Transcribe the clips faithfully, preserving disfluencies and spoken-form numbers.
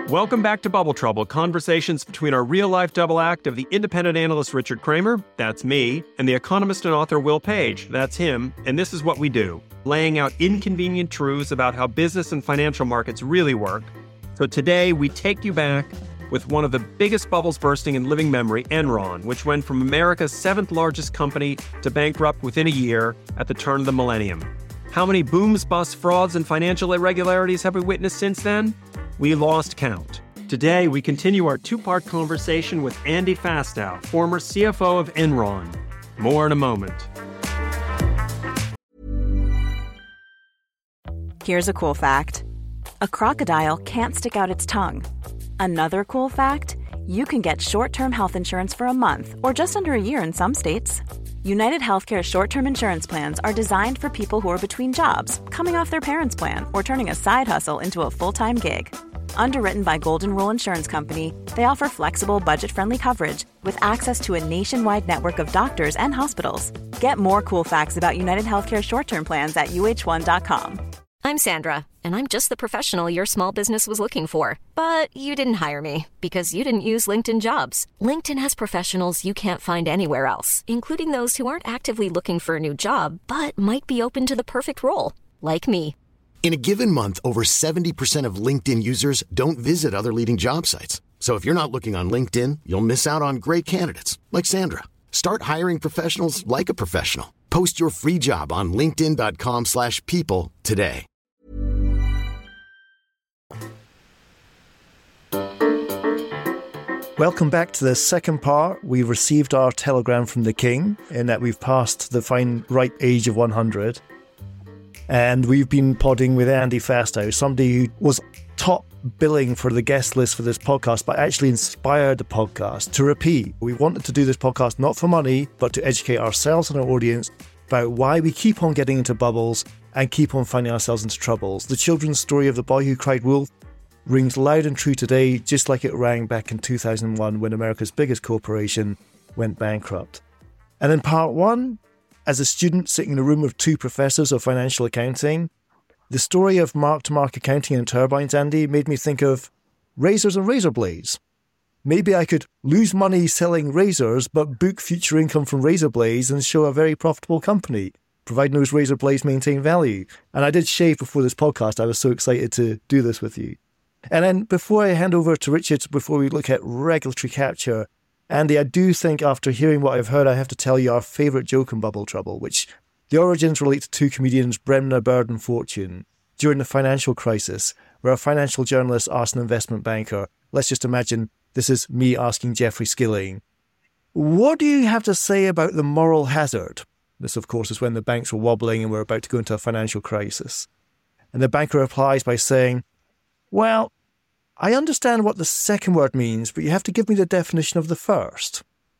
Welcome back to Bubble Trouble, conversations between our real-life double act of the independent analyst Richard Kramer, that's me, and the economist and author Will Page, that's him, and this is what we do, laying out inconvenient truths about how business and financial markets really work. So today, we take you back with one of the biggest bubbles bursting in living memory, Enron, which went from America's seventh largest company to bankrupt within a year at the turn of the millennium. How many booms, busts, frauds, and financial irregularities have we witnessed since then? We lost count. Today, we continue our two-part conversation with Andy Fastow, former C F O of Enron. More in a moment. Here's a cool fact. A crocodile can't stick out its tongue. Another cool fact, you can get short-term health insurance for a month or just under a year in some states. United Healthcare short-term insurance plans are designed for people who are between jobs, coming off their parents' plan, or turning a side hustle into a full-time gig. Underwritten by Golden Rule Insurance Company, they offer flexible, budget-friendly coverage with access to a nationwide network of doctors and hospitals. Get more cool facts about United Healthcare short-term plans at U H one dot com. I'm Sandra, and I'm just the professional your small business was looking for. But you didn't hire me because you didn't use LinkedIn Jobs. LinkedIn has professionals you can't find anywhere else, including those who aren't actively looking for a new job, but might be open to the perfect role, like me. In a given month, over seventy percent of LinkedIn users don't visit other leading job sites. So if you're not looking on LinkedIn, you'll miss out on great candidates like Sandra. Start hiring professionals like a professional. Post your free job on linkedin dot com slash people today. Welcome back to the second part. We received our telegram from the King in that we've passed the fine ripe age of one hundred. And we've been podding with Andy Fastow, somebody who was top billing for the guest list for this podcast, but actually inspired the podcast to repeat. We wanted to do this podcast not for money, but to educate ourselves and our audience about why we keep on getting into bubbles and keep on finding ourselves into troubles. The children's story of the boy who cried wolf rings loud and true today, just like it rang back in two thousand one when America's biggest corporation went bankrupt. And in part one, as a student sitting in a room of two professors of financial accounting, the story of mark-to-market accounting and turbines, Andy, made me think of razors and razor blades. Maybe I could lose money selling razors, but book future income from razor blades and show a very profitable company, providing those razor blades maintain value. And I did shave before this podcast. I was so excited to do this with you. And then before I hand over to Richard, before we look at regulatory capture, Andy, I do think after hearing what I've heard, I have to tell you our favourite joke in Bubble Trouble, which the origins relate to two comedians, Bremner, Bird and Fortune, during the financial crisis, where a financial journalist asked an investment banker, let's just imagine this is me asking Jeffrey Skilling, what do you have to say about the moral hazard? This, of course, is when the banks were wobbling and we're about to go into a financial crisis. And the banker replies by saying, well, I understand what the second word means, but you have to give me the definition of the first.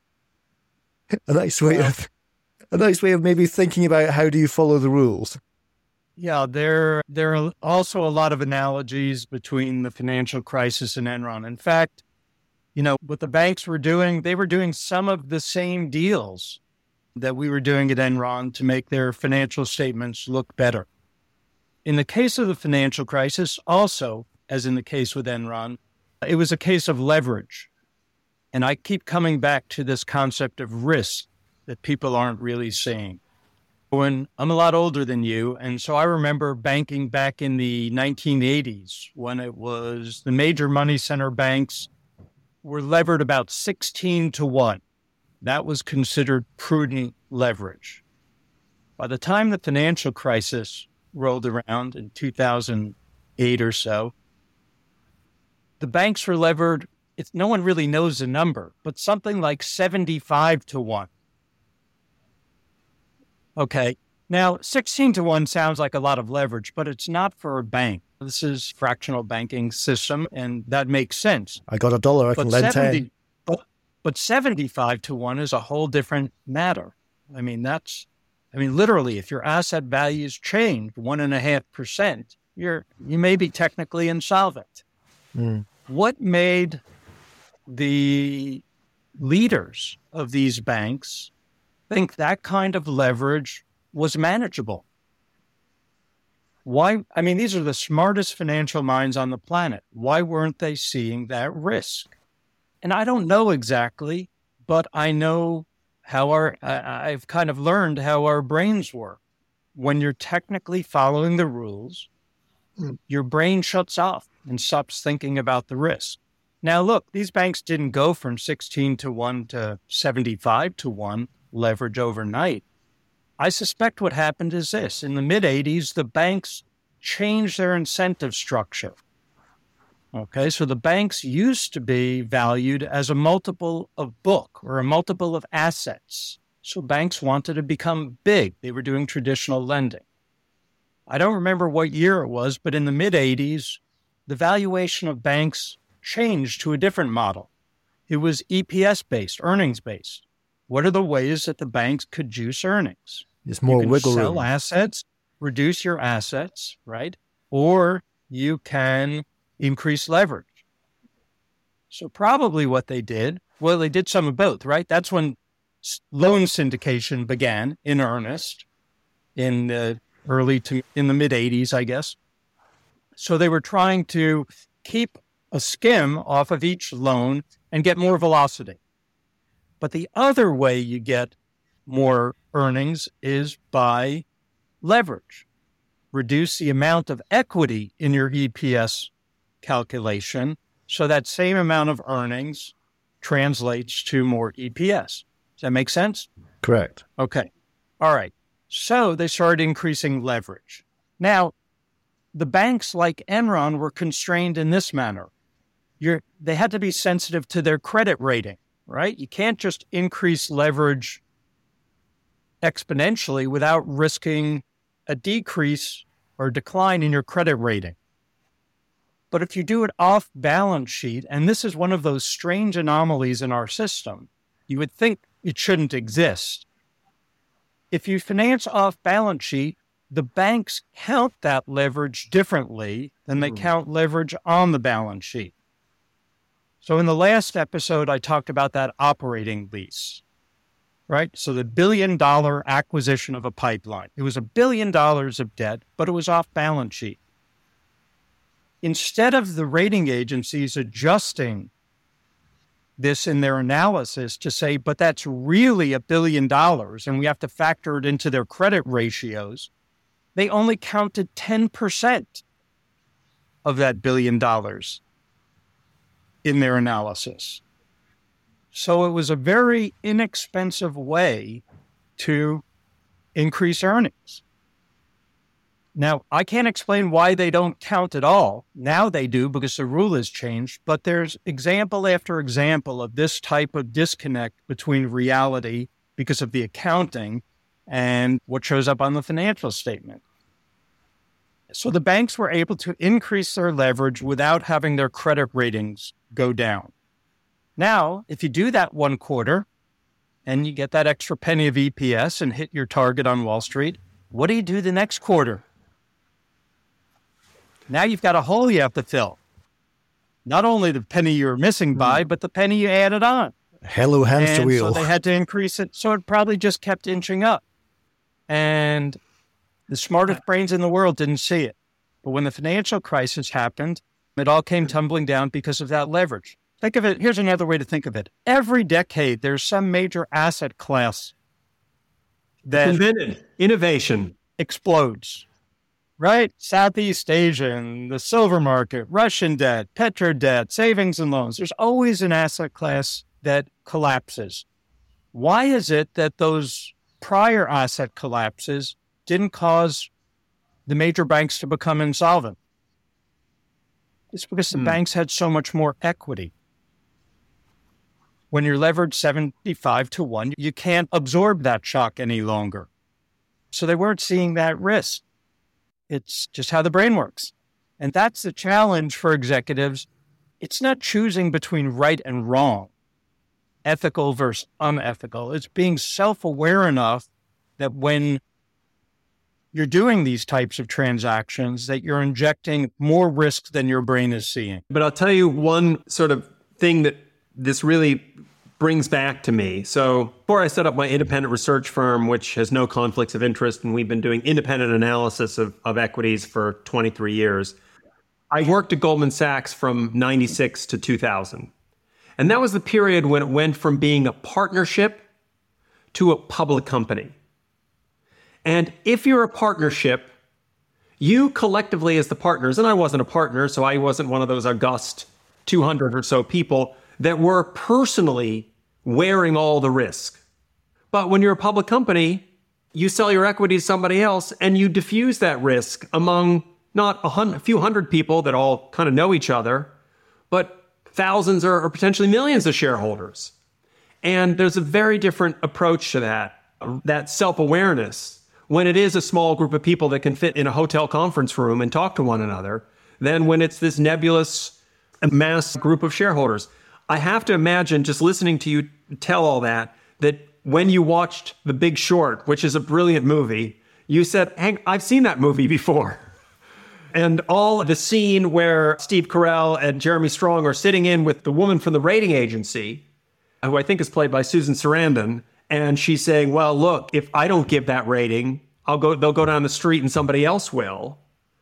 A nice way well, of, a nice way of maybe thinking about how do you follow the rules. Yeah, there there are also a lot of analogies between the financial crisis and Enron. In fact, you know, what the banks were doing, they were doing some of the same deals that we were doing at Enron to make their financial statements look better. In the case of the financial crisis, also, as in the case with Enron, it was a case of leverage. And I keep coming back to this concept of risk that people aren't really seeing. When I'm a lot older than you, and so I remember banking back in the nineteen eighties when it was the major money center banks were levered about sixteen to one. That was considered prudent leverage. By the time the financial crisis rolled around in two thousand eight or so, the banks were levered, it's, no one really knows the number, but something like seventy-five to one. Okay, now sixteen to one sounds like a lot of leverage, but it's not for a bank. This is fractional banking system, and that makes sense. I got a dollar, I but can lend seventy, ten. But, but seventy-five to one is a whole different matter. I mean, that's, I mean, literally, if your asset values change one and a half percent, you're, you may be technically insolvent. Mm. What made the leaders of these banks think that kind of leverage was manageable? Why? I mean, these are the smartest financial minds on the planet. Why weren't they seeing that risk? And I don't know exactly, but I know how our, I, I've kind of learned how our brains work. When you're technically following the rules, mm. your brain shuts off and stops thinking about the risk. Now, look, these banks didn't go from sixteen to one to seventy-five to one leverage overnight. I suspect what happened is this. In the mid-eighties, the banks changed their incentive structure. Okay, so the banks used to be valued as a multiple of book or a multiple of assets. So banks wanted to become big. They were doing traditional lending. I don't remember what year it was, but in the mid-eighties, the valuation of banks changed to a different model. It was E P S-based, earnings-based. What are the ways that the banks could juice earnings? It's more you can wiggle sell room. assets, reduce your assets, right? Or you can increase leverage. So probably what they did, well, they did some of both, right? That's when loan syndication began in earnest in the early to in the mid-eighties, I guess. So they were trying to keep a skim off of each loan and get more velocity. But the other way you get more earnings is by leverage. Reduce the amount of equity in your E P S calculation so that same amount of earnings translates to more E P S. Does that make sense? Correct. Okay. All right. So they started increasing leverage. Now, the banks like Enron were constrained in this manner. You're, they had to be sensitive to their credit rating, right? You can't just increase leverage exponentially without risking a decrease or decline in your credit rating. But if you do it off balance sheet, and this is one of those strange anomalies in our system, you would think it shouldn't exist. If you finance off balance sheet, the banks count that leverage differently than they count leverage on the balance sheet. So in the last episode, I talked about that operating lease, right? So the billion dollar acquisition of a pipeline. It was a billion dollars of debt, but it was off balance sheet. Instead of the rating agencies adjusting this in their analysis to say, but that's really a billion dollars and we have to factor it into their credit ratios, they only counted ten percent of that billion dollars in their analysis. So it was a very inexpensive way to increase earnings. Now, I can't explain why they don't count at all. Now they do because the rule has changed, but there's example after example of this type of disconnect between reality because of the accounting and what shows up on the financial statement. So the banks were able to increase their leverage without having their credit ratings go down. Now, if you do that one quarter and you get that extra penny of E P S and hit your target on Wall Street, what do you do the next quarter? Now you've got a hole you have to fill. Not only the penny you were missing by, but the penny you added on. Hello, hamster and wheel. So they had to increase it. So it probably just kept inching up. And the smartest brains in the world didn't see it. But when the financial crisis happened, it all came tumbling down because of that leverage. Think of it. Here's another way to think of it. Every decade, there's some major asset class that invented innovation explodes. Right? Southeast Asia and the silver market, Russian debt, petro debt, savings and loans. There's always an asset class that collapses. Why is it that those prior asset collapses didn't cause the major banks to become insolvent? It's because the hmm. banks had so much more equity. When you're leveraged seventy-five to one, you can't absorb that shock any longer. So they weren't seeing that risk. It's just how the brain works. And that's the challenge for executives. It's not choosing between right and wrong, ethical versus unethical. It's being self-aware enough that when you're doing these types of transactions, that you're injecting more risk than your brain is seeing. But I'll tell you one sort of thing that this really brings back to me. So before I set up my independent research firm, which has no conflicts of interest, and we've been doing independent analysis of, of equities for twenty-three years, I worked at Goldman Sachs from ninety-six to two thousand. And that was the period when it went from being a partnership to a public company. And if you're a partnership, you collectively as the partners, and I wasn't a partner, so I wasn't one of those august two hundred or so people that were personally wearing all the risk. But when you're a public company, you sell your equity to somebody else and you diffuse that risk among not a, hundred, a few hundred people that all kind of know each other, but thousands or, or potentially millions of shareholders. And there's a very different approach to that, that self-awareness, when it is a small group of people that can fit in a hotel conference room and talk to one another, than when it's this nebulous mass group of shareholders. I have to imagine, just listening to you tell all that, that when you watched The Big Short, which is a brilliant movie, you said, hey, I've seen that movie before. And all the scene where Steve Carell and Jeremy Strong are sitting in with the woman from the rating agency, who I think is played by Susan Sarandon, and she's saying, well, look, if I don't give that rating, I'll go, they'll go down the street and somebody else will.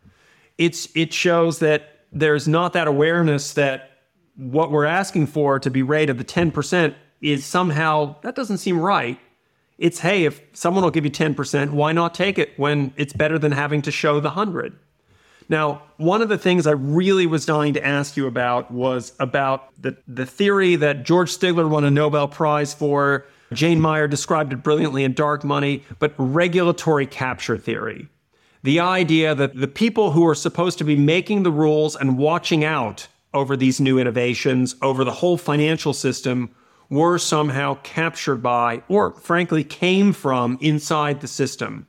It's, it shows that there's not that awareness that what we're asking for to be rated the ten percent is somehow, that doesn't seem right. It's, hey, if someone will give you ten percent, why not take it when it's better than having to show the one hundred? Now, one of the things I really was dying to ask you about was about the, the theory that George Stigler won a Nobel Prize for. Jane Meyer described it brilliantly in Dark Money, but regulatory capture theory. The idea that the people who are supposed to be making the rules and watching out over these new innovations, over the whole financial system, were somehow captured by, or frankly, came from inside the system.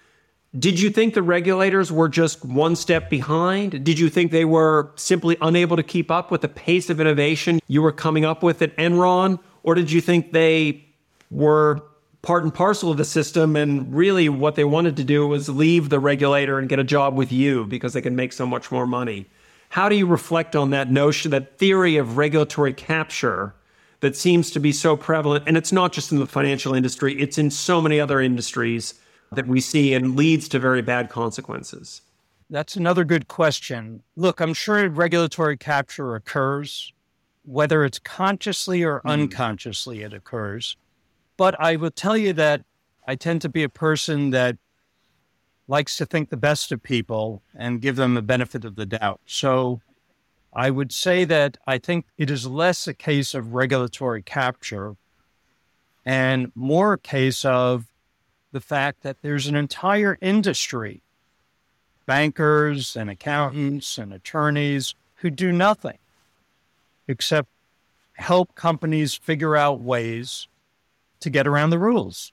Did you think the regulators were just one step behind? Did you think they were simply unable to keep up with the pace of innovation you were coming up with at Enron? Or did you think they were part and parcel of the system and really what they wanted to do was leave the regulator and get a job with you because they can make so much more money? How do you reflect on that notion, that theory of regulatory capture that seems to be so prevalent? And it's not just in the financial industry, it's in so many other industries that we see and leads to very bad consequences. That's another good question. Look, I'm sure regulatory capture occurs, whether it's consciously or mm. unconsciously it occurs. But I will tell you that I tend to be a person that likes to think the best of people and give them the benefit of the doubt. So I would say that I think it is less a case of regulatory capture and more a case of the fact that there's an entire industry, bankers and accountants and attorneys who do nothing except help companies figure out ways to get around the rules.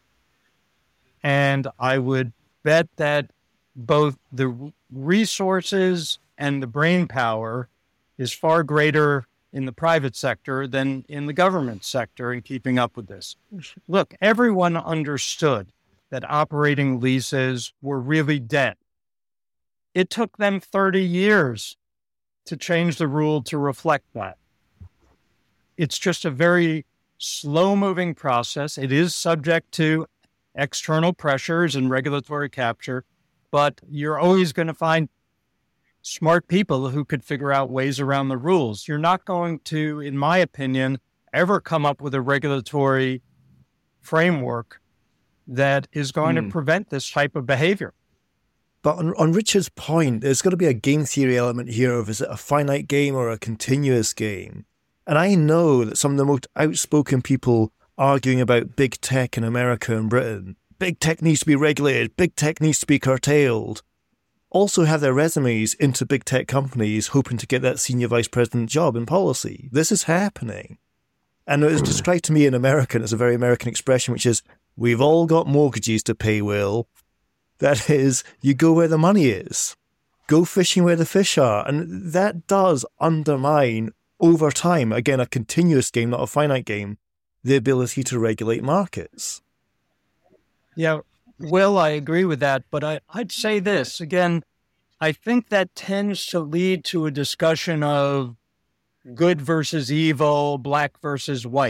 And I would bet that both the resources and the brain power is far greater in the private sector than in the government sector in keeping up with this. Look, everyone understood that operating leases were really dead. It took them thirty years to change the rule to reflect that. It's just a very slow-moving process. It is subject to external pressures and regulatory capture, but you're always going to find smart people who could figure out ways around the rules. You're not going to, in my opinion, ever come up with a regulatory framework that is going mm. to prevent this type of behavior. But on, on Richard's point, there's got to be a game theory element here of is it a finite game or a continuous game? And I know that some of the most outspoken people arguing about big tech in America and Britain, big tech needs to be regulated, big tech needs to be curtailed, also have their resumes into big tech companies hoping to get that senior vice president job in policy. This is happening. And it was described to me in American as a very American expression, which is, we've all got mortgages to pay, Will. That is, you go where the money is. Go fishing where the fish are. And that does undermine, over time, again, a continuous game, not a finite game, the ability to regulate markets. Yeah, Will, I agree with that. But I, I'd say this, again, I think that tends to lead to a discussion of good versus evil, black versus white.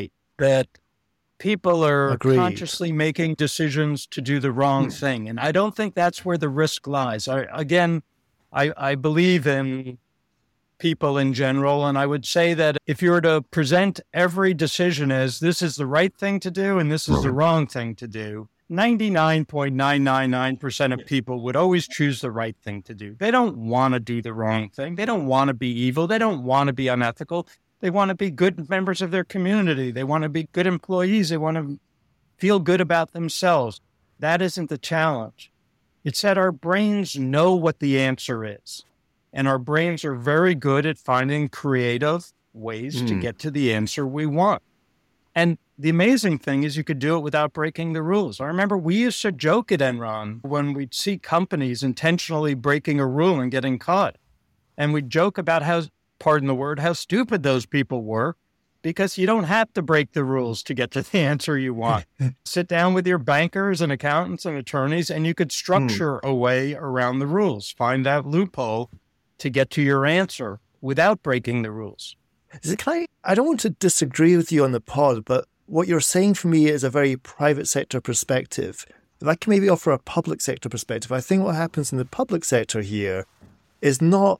that people are Agreed. consciously making decisions to do the wrong thing. And I don't think that's where the risk lies. I, again, I, I believe in people in general. And I would say that if you were to present every decision as this is the right thing to do and this is the wrong thing to do, ninety-nine point nine nine nine percent of people would always choose the right thing to do. They don't want to do the wrong thing. They don't want to be evil. They don't want to be unethical. They want to be good members of their community. They want to be good employees. They want to feel good about themselves. That isn't the challenge. It's that our brains know what the answer is. And our brains are very good at finding creative ways mm. to get to the answer we want. And the amazing thing is you could do it without breaking the rules. I remember we used to joke at Enron when we'd see companies intentionally breaking a rule and getting caught. And we'd joke about how, pardon the word, how stupid those people were, because you don't have to break the rules to get to the answer you want. Sit down with your bankers and accountants and attorneys, and you could structure mm. a way around the rules, find that loophole to get to your answer without breaking the rules. Is it, can I, I don't want to disagree with you on the pod, but what you're saying for me is a very private sector perspective. If I can maybe offer a public sector perspective, I think what happens in the public sector here is not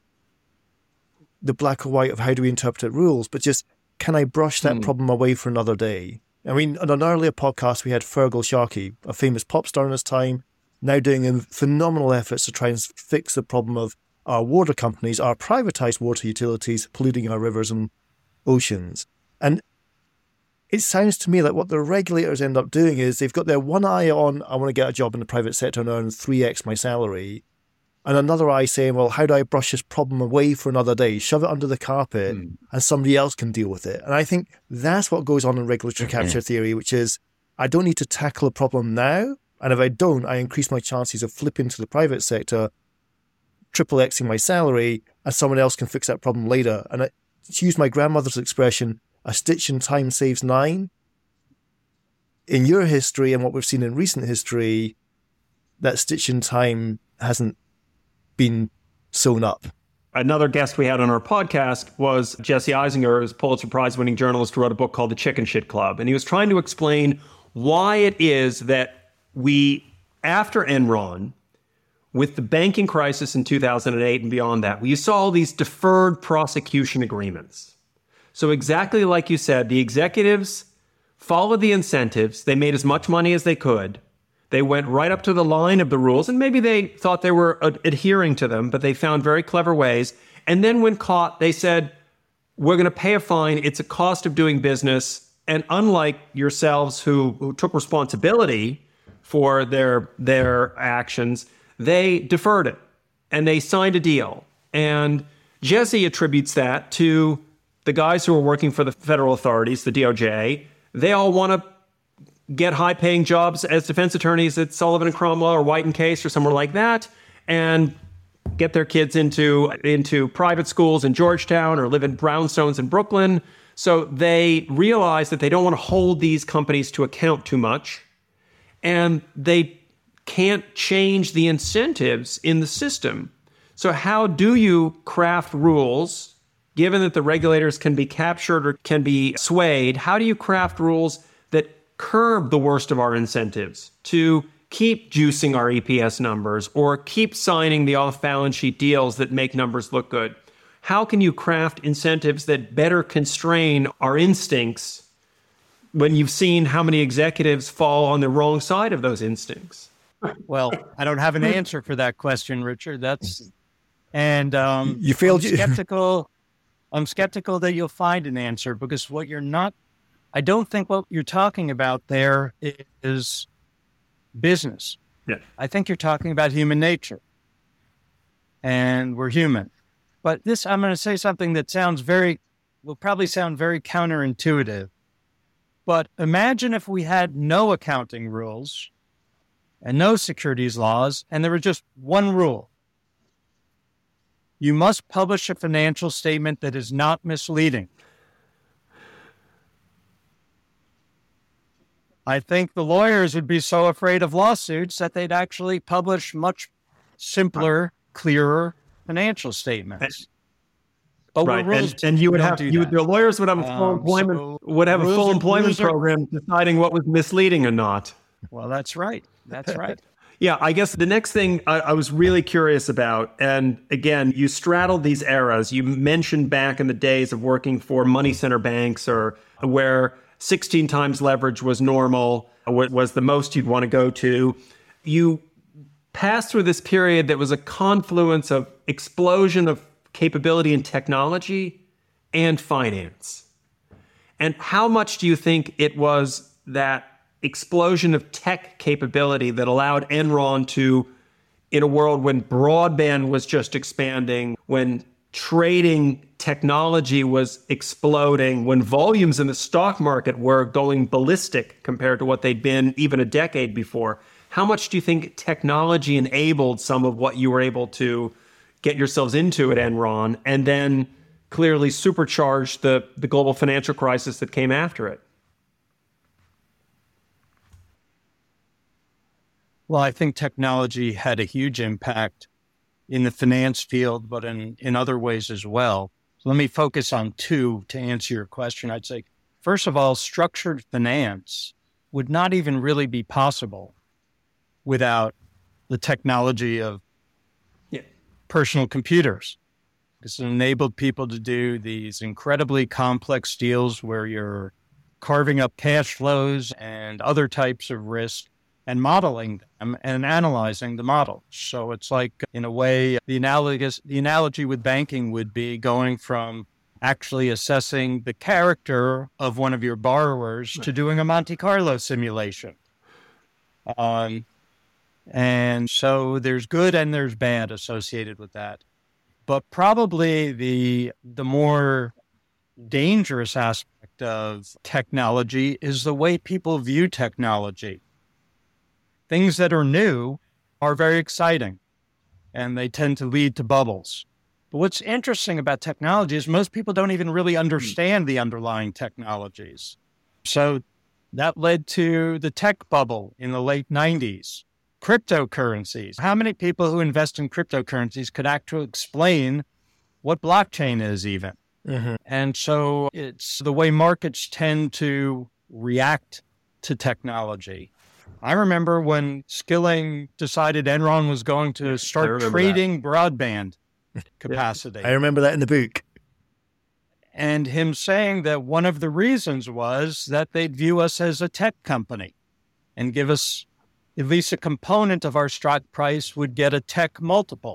the black or white of how do we interpret rules, but just can I brush that mm. problem away for another day? I mean, on an earlier podcast, we had Fergal Sharkey, a famous pop star in his time, now doing phenomenal efforts to try and fix the problem of our water companies, our privatized water utilities, polluting our rivers and oceans. And it sounds to me like what the regulators end up doing is they've got their one eye on, I want to get a job in the private sector and earn three x my salary, and another eye saying, well, how do I brush this problem away for another day, shove it under the carpet, mm. and somebody else can deal with it. And I think that's what goes on in regulatory capture theory, which is I don't need to tackle a problem now, and if I don't, I increase my chances of flipping to the private sector, triple Xing my salary, and someone else can fix that problem later. And I, to use my grandmother's expression, a stitch in time saves nine. In your history and what we've seen in recent history, that stitch in time hasn't been sewn up. Another guest we had on our podcast was Jesse Eisinger, a Pulitzer Prize-winning journalist who wrote a book called The Chicken Shit Club. And he was trying to explain why it is that we, after Enron, with the banking crisis in two thousand eight and beyond that, we saw all these deferred prosecution agreements. So exactly like you said, the executives followed the incentives. They made as much money as they could. They went right up to the line of the rules, and maybe they thought they were ad- adhering to them, but they found very clever ways. And then when caught, they said, we're going to pay a fine. It's a cost of doing business. And unlike yourselves who, who took responsibility for their their actions, they deferred it and they signed a deal. And Jesse attributes that to the guys who are working for the federal authorities, the D O J. They all want to get high-paying jobs as defense attorneys at Sullivan and Cromwell or White and Case or somewhere like that, and get their kids into into private schools in Georgetown or live in brownstones in Brooklyn. So they realize that they don't want to hold these companies to account too much, and they can't change the incentives in the system. So how do you craft rules, given that the regulators can be captured or can be swayed? How do you craft rules that curb the worst of our incentives to keep juicing our E P S numbers or keep signing the off-balance sheet deals that make numbers look good? How can you craft incentives that better constrain our instincts when you've seen how many executives fall on the wrong side of those instincts? Well, I don't have an answer for that question, Richard. That's and um, you failed. I'm skeptical. I'm skeptical that you'll find an answer, because what you're not, I don't think what you're talking about there is business. Yeah. I think you're talking about human nature, and we're human. But this, I'm going to say something that sounds very, will probably sound very counterintuitive. But imagine if we had no accounting rules and no securities laws, and there was just one rule. You must publish a financial statement that is not misleading. I think the lawyers would be so afraid of lawsuits that they'd actually publish much simpler, clearer financial statements. But right, rules, and, and you would have you, the lawyers would have a full um, employment so would have a full are, employment are, program deciding what was misleading or not. Well, that's right. That's right. Yeah, I guess the next thing I, I was really curious about, and again, you straddled these eras. You mentioned back in the days of working for money center banks, or where sixteen times leverage was normal, was the most you'd want to go to. You passed through this period that was a confluence of explosion of capability in technology and finance. And how much do you think it was that explosion of tech capability that allowed Enron to, in a world when broadband was just expanding, when trading technology was exploding, when volumes in the stock market were going ballistic compared to what they'd been even a decade before, how much do you think technology enabled some of what you were able to get yourselves into at Enron, and then clearly supercharged the, the global financial crisis that came after it? Well, I think technology had a huge impact in the finance field, but in, in other ways as well. So let me focus on two to answer your question. I'd say, first of all, structured finance would not even really be possible without the technology of yeah. personal computers. This enabled people to do these incredibly complex deals where you're carving up cash flows and other types of risk and modeling them and analyzing the model. So it's like, in a way, the analogous, the analogy with banking would be going from actually assessing the character of one of your borrowers to doing a Monte Carlo simulation. Um, and so there's good and there's bad associated with that. But probably the the more dangerous aspect of technology is the way people view technology. Things that are new are very exciting, and they tend to lead to bubbles. But what's interesting about technology is most people don't even really understand the underlying technologies. So that led to the tech bubble in the late nineties. Cryptocurrencies. How many people who invest in cryptocurrencies could actually explain what blockchain is even? Mm-hmm. And so it's the way markets tend to react to technology. I remember when Skilling decided Enron was going to start trading that. broadband capacity. I remember that in the book. And him saying that one of the reasons was that they'd view us as a tech company and give us at least a component of our stock price would get a tech multiple,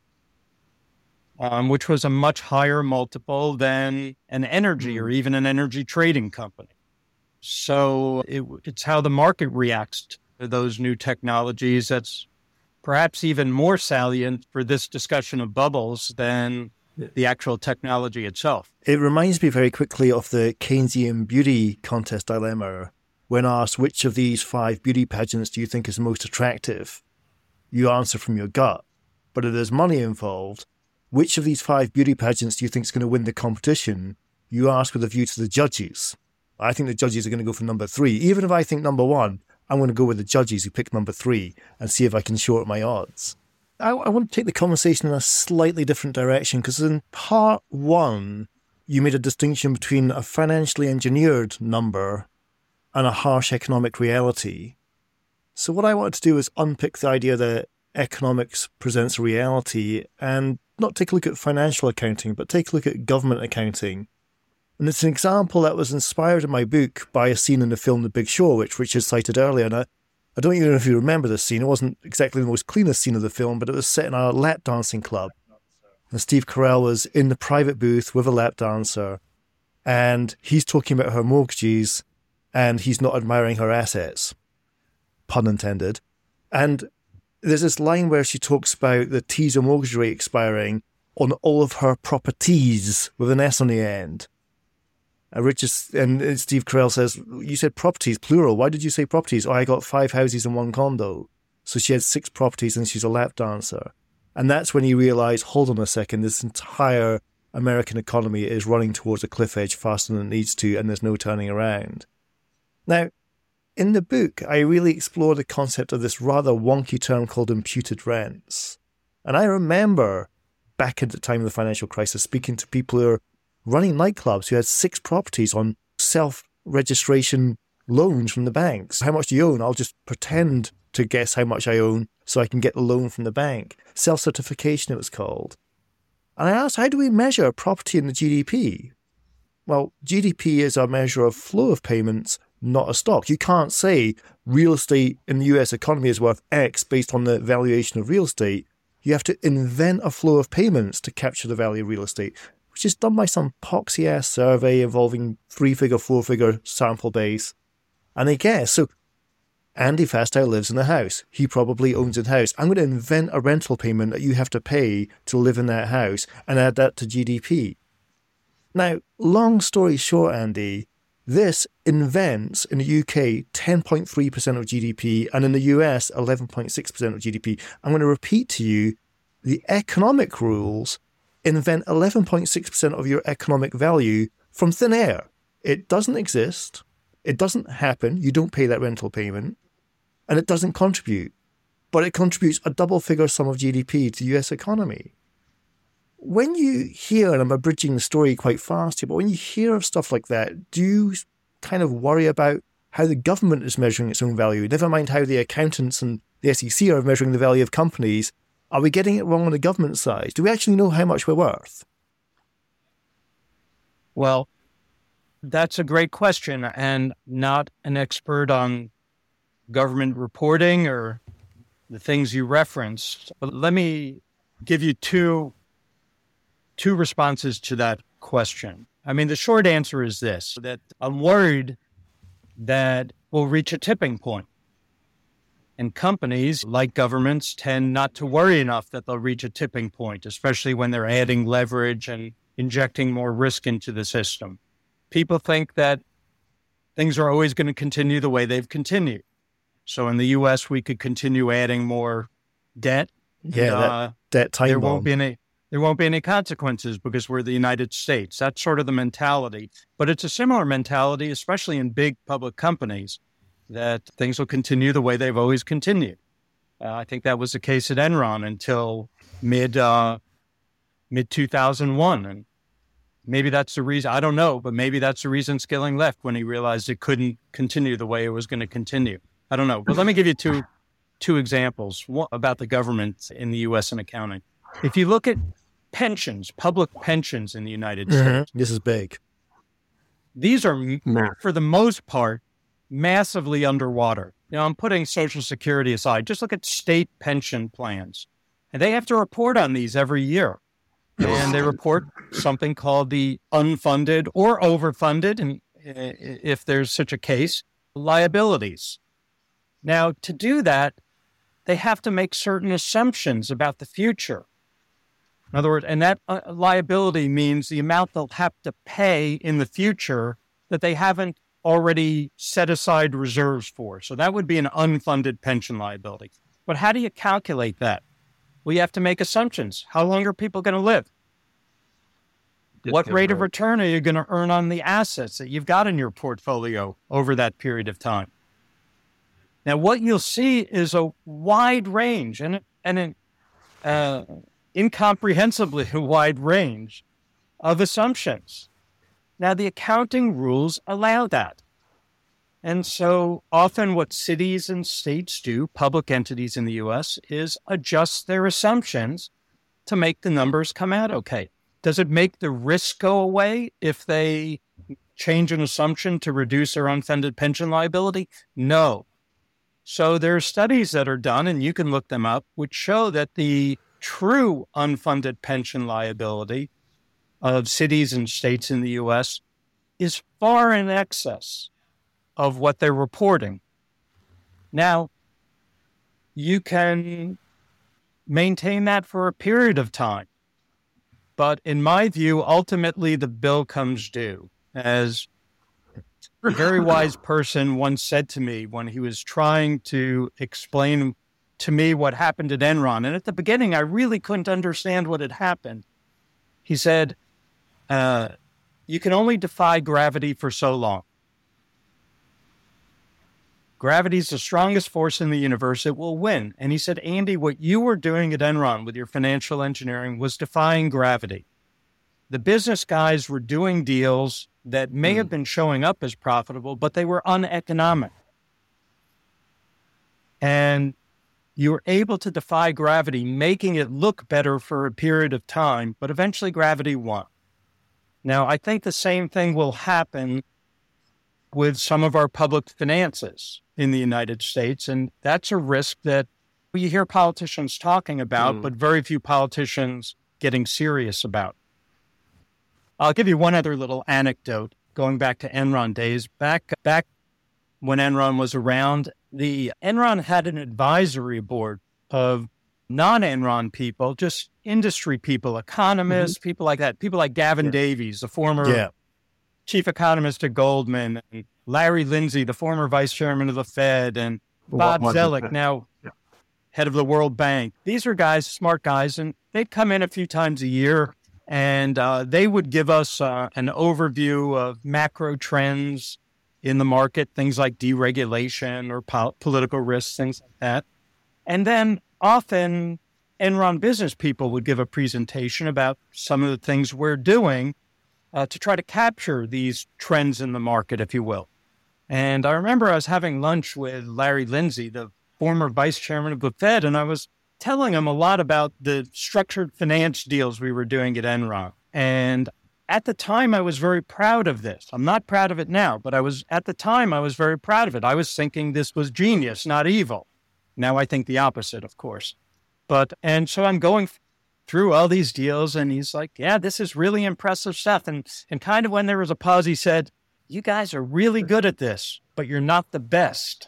um, which was a much higher multiple than an energy or even an energy trading company. So it, it's how the market reacts to those new technologies that's perhaps even more salient for this discussion of bubbles than the actual technology itself. It reminds me very quickly of the Keynesian beauty contest dilemma. When asked which of these five beauty pageants do you think is the most attractive, you answer from your gut. But if there's money involved, which of these five beauty pageants do you think is going to win the competition? You ask with a view to the judges. I think the judges are going to go for number three. Even if I think number one, I'm going to go with the judges who picked number three and see if I can short my odds. I, I want to take the conversation in a slightly different direction, because in part one, you made a distinction between a financially engineered number and a harsh economic reality. So what I wanted to do is unpick the idea that economics presents a reality and not take a look at financial accounting, but take a look at government accounting. And it's an example that was inspired in my book by a scene in the film The Big Short, which Richard cited earlier. And I, I don't even know if you remember this scene. It wasn't exactly the most cleanest scene of the film, but it was set in a lap dancing club. And Steve Carell was in the private booth with a lap dancer, and he's talking about her mortgages, and he's not admiring her assets, pun intended. And there's this line where she talks about the teaser mortgage rate expiring on all of her properties with an S on the end. And Richard and Steve Carell says, you said properties, plural. Why did you say properties? Oh, I got five houses and one condo. So she had six properties and she's a lap dancer. And that's when you realize, hold on a second, this entire American economy is running towards a cliff edge faster than it needs to, and there's no turning around. Now, in the book, I really explore the concept of this rather wonky term called imputed rents. And I remember back at the time of the financial crisis, speaking to people who are running nightclubs who had six properties on self-registration loans from the banks. How much do you own? I'll just pretend to guess how much I own so I can get the loan from the bank. Self-certification, it was called. And I asked, how do we measure property in the G D P? Well, G D P is a measure of flow of payments, not a stock. You can't say real estate in the U S economy is worth X based on the valuation of real estate. You have to invent a flow of payments to capture the value of real estate, which is done by some poxy-ass survey involving three-figure, four-figure sample base. And they guess. So Andy Fastow lives in a house. He probably owns a house. I'm going to invent a rental payment that you have to pay to live in that house and add that to G D P. Now, long story short, Andy, this invents in the U K ten point three percent of G D P and in the U S eleven point six percent of G D P. I'm going to repeat to you, the economic rules invent eleven point six percent of your economic value from thin air. It doesn't exist. It doesn't happen. You don't pay that rental payment. And it doesn't contribute. But it contributes a double-figure sum of G D P to the U S economy. When you hear, and I'm abridging the story quite fast here, but when you hear of stuff like that, do you kind of worry about how the government is measuring its own value? Never mind how the accountants and the S E C are measuring the value of companies. Are we getting it wrong on the government side? Do we actually know how much we're worth? Well, that's a great question, and not an expert on government reporting or the things you referenced. But let me give you two two responses to that question. I mean, the short answer is this, that I'm worried that we'll reach a tipping point. And companies, like governments, tend not to worry enough that they'll reach a tipping point, especially when they're adding leverage and injecting more risk into the system. People think that things are always going to continue the way they've continued. So in the U S, we could continue adding more debt. Yeah, and, that, uh, that time there bomb. won't be any there won't be any consequences because we're the United States. That's sort of the mentality. But it's a similar mentality, especially in big public companies, that things will continue the way they've always continued. Uh, I think that was the case at Enron until mid uh, mid two thousand one, and maybe that's the reason. I don't know, but maybe that's the reason Skilling left when he realized it couldn't continue the way it was going to continue. I don't know, but let me give you two two examples one, about the government in the U S and accounting. If you look at pensions, public pensions in the United Mm-hmm. States, This is big. these are, for the most part, massively underwater. You know, I'm putting Social Security aside. Just look at state pension plans. And they have to report on these every year. And they report something called the unfunded or overfunded, and if there's such a case, liabilities. Now, to do that, they have to make certain assumptions about the future. In other words, and that uh, liability means the amount they'll have to pay in the future that they haven't already set aside reserves for. So that would be an unfunded pension liability. But how do you calculate that? Well, you have to make assumptions. How long are people going to live? What rate of return are you going to earn on the assets that you've got in your portfolio over that period of time? Now, what you'll see is a wide range and, and an uh, incomprehensibly wide range of assumptions. Now, the accounting rules allow that. And so often what cities and states do, public entities in the U S, is adjust their assumptions to make the numbers come out okay. Does it make the risk go away if they change an assumption to reduce their unfunded pension liability? No. So there are studies that are done, and you can look them up, which show that the true unfunded pension liability of cities and states in the U S is far in excess of what they're reporting. Now, you can maintain that for a period of time. But in my view, ultimately the bill comes due. As a very wise person once said to me when he was trying to explain to me what happened at Enron, and at the beginning I really couldn't understand what had happened. He said, uh, you can only defy gravity for so long. Gravity's the strongest force in the universe. It will win. And he said, Andy, what you were doing at Enron with your financial engineering was defying gravity. The business guys were doing deals that may mm. have been showing up as profitable, but they were uneconomic. And you were able to defy gravity, making it look better for a period of time, but eventually gravity won. Now, I think the same thing will happen with some of our public finances in the United States, and that's a risk that you hear politicians talking about, mm. but very few politicians getting serious about. I'll give you one other little anecdote going back to Enron days. Back, back when Enron was around, the Enron had an advisory board of non-Enron people, just industry people, economists, mm-hmm. people like that, people like Gavin yeah. Davies, the former yeah. chief economist at Goldman, and Larry Lindsay, the former vice chairman of the Fed, and well, Bob Zoellick, now yeah. head of the World Bank. These are guys, smart guys, and they'd come in a few times a year, and uh, they would give us uh, an overview of macro trends in the market, things like deregulation or po- political risks, things like that. And then often Enron business people would give a presentation about some of the things we're doing uh, to try to capture these trends in the market, if you will. And I remember I was having lunch with Larry Lindsay, the former vice chairman of the Fed, and I was telling him a lot about the structured finance deals we were doing at Enron. And at the time, I was very proud of this. I'm not proud of it now, but I was at the time, I was very proud of it. I was thinking this was genius, not evil. Now I think the opposite, of course. But, and so I'm going through all these deals, and he's like, yeah, this is really impressive stuff. And, and kind of when there was a pause, he said, you guys are really good at this, but you're not the best.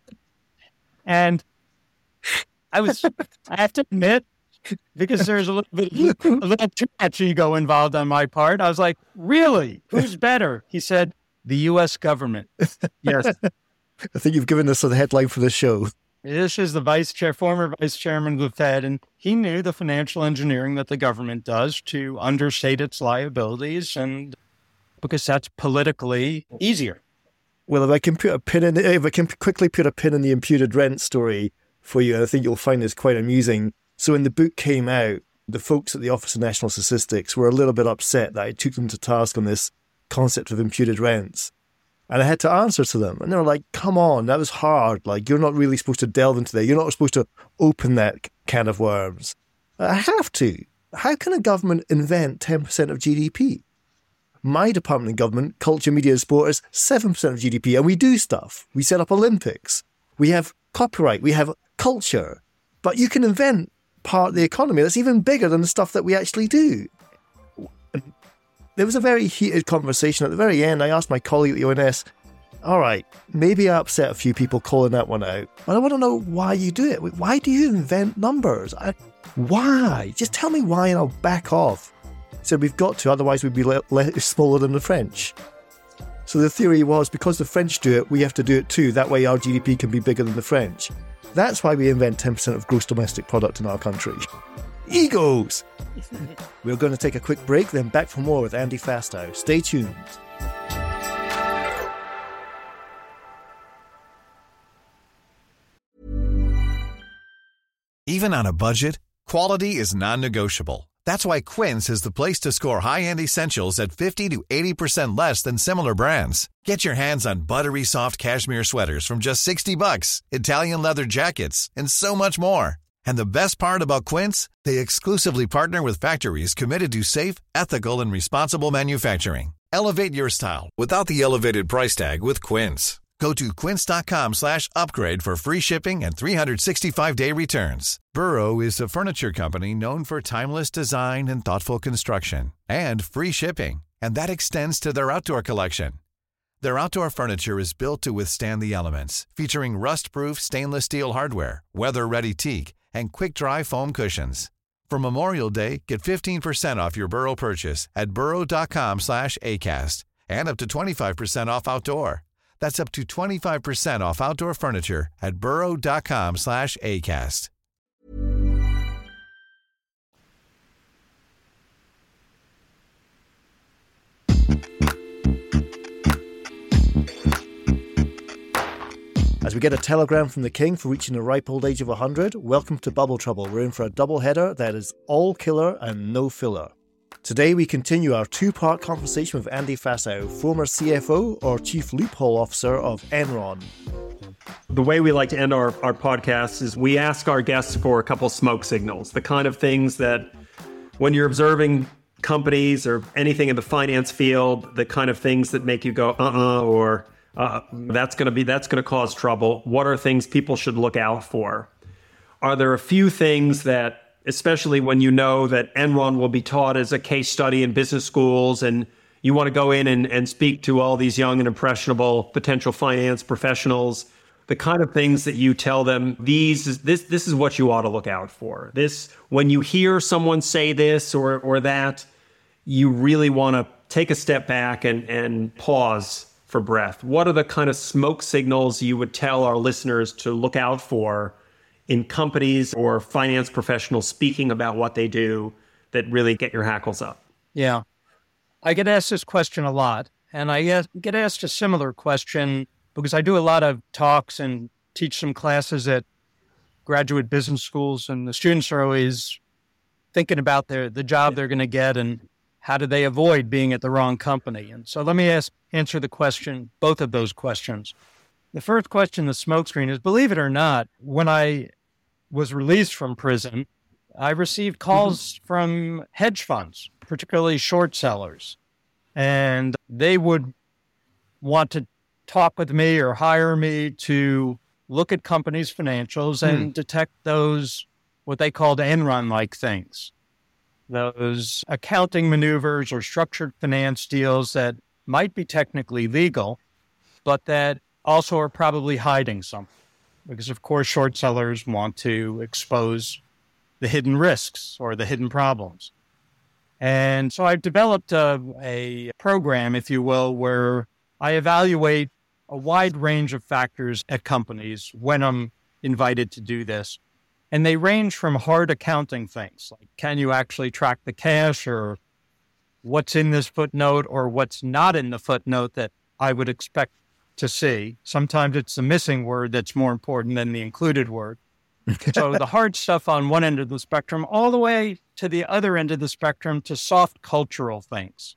And I was, I have to admit, because there's a little bit, a little too much ego involved on my part. I was like, really? Who's better? He said, the U S government. Yes. I think you've given us the headline for the show. This is the vice chair, former vice chairman of the Fed, and he knew the financial engineering that the government does to understate its liabilities, and because that's politically easier. Well, if I can put a pin in, if I can quickly put a pin in the imputed rent story for you, I think you'll find this quite amusing. So when the book came out, the folks at the Office of National Statistics were a little bit upset that I took them to task on this concept of imputed rents. And I had to answer to them. And they were like, come on, that was hard. Like, you're not really supposed to delve into that. You're not supposed to open that can of worms. I have to. How can a government invent ten percent of G D P? My department in government, culture, media and sport, is seven percent of G D P. And we do stuff. We set up Olympics. We have copyright. We have culture. But you can invent part of the economy that's even bigger than the stuff that we actually do. There was a very heated conversation at the very end. I asked my colleague at the O N S, all right, maybe I upset a few people calling that one out, but I want to know why you do it. Why do you invent numbers? I, why? Just tell me why and I'll back off. He said, we've got to, otherwise we'd be le- le- smaller than the French. So the theory was, because the French do it, we have to do it too. That way our G D P can be bigger than the French. That's why we invent ten percent of gross domestic product in our country. Egos! We're going to take a quick break, then back for more with Andy Fastow. Stay tuned. Even on a budget, quality is non-negotiable. That's why Quince is the place to score high-end essentials at fifty to eighty percent less than similar brands. Get your hands on buttery soft cashmere sweaters from just sixty bucks, Italian leather jackets, and so much more. And the best part about Quince, they exclusively partner with factories committed to safe, ethical, and responsible manufacturing. Elevate your style without the elevated price tag with Quince. Go to quince.com slash upgrade for free shipping and three sixty-five day returns. Burrow is a furniture company known for timeless design and thoughtful construction, and free shipping, and that extends to their outdoor collection. Their outdoor furniture is built to withstand the elements, featuring rust-proof stainless steel hardware, weather-ready teak, and quick-dry foam cushions. For Memorial Day, get fifteen percent off your Burrow purchase at burrow.com slash ACAST and up to twenty-five percent off outdoor. That's up to twenty-five percent off outdoor furniture at burrow.com slash ACAST. As we get a telegram from the king for reaching the ripe old age of one hundred, welcome to Bubble Trouble. We're in for a double header that is all killer and no filler. Today we continue our two-part conversation with Andy Fastow, former C F O or Chief Loophole Officer of Enron. The way we like to end our, our podcasts is we ask our guests for a couple smoke signals, the kind of things that when you're observing companies or anything in the finance field, the kind of things that make you go, uh-uh, or uh, that's going to be, that's going to cause trouble. What are things people should look out for? Are there a few things that, especially when you know that Enron will be taught as a case study in business schools and you want to go in and, and speak to all these young and impressionable potential finance professionals, the kind of things that you tell them, these this this is what you ought to look out for. This, when you hear someone say this or or that, you really want to take a step back and, and pause for breath. What are the kind of smoke signals you would tell our listeners to look out for in companies or finance professionals speaking about what they do that really get your hackles up? Yeah. I get asked this question a lot, and I get asked a similar question because I do a lot of talks and teach some classes at graduate business schools, and the students are always thinking about their the job they're going to get and how do they avoid being at the wrong company. And so let me ask, answer the question, both of those questions. The first question, the smokescreen, is, believe it or not, when I was released from prison, I received calls mm-hmm. from hedge funds, particularly short sellers, and they would want to talk with me or hire me to look at companies' financials and mm. detect those, what they called Enron-like things, those accounting maneuvers or structured finance deals that might be technically legal, but that also are probably hiding something. Because, of course, short sellers want to expose the hidden risks or the hidden problems. And so I've developed a, a program, if you will, where I evaluate a wide range of factors at companies when I'm invited to do this. And they range from hard accounting things, like can you actually track the cash, or what's in this footnote or what's not in the footnote that I would expect to see. Sometimes it's the missing word that's more important than the included word. So the hard stuff on one end of the spectrum, all the way to the other end of the spectrum to soft cultural things.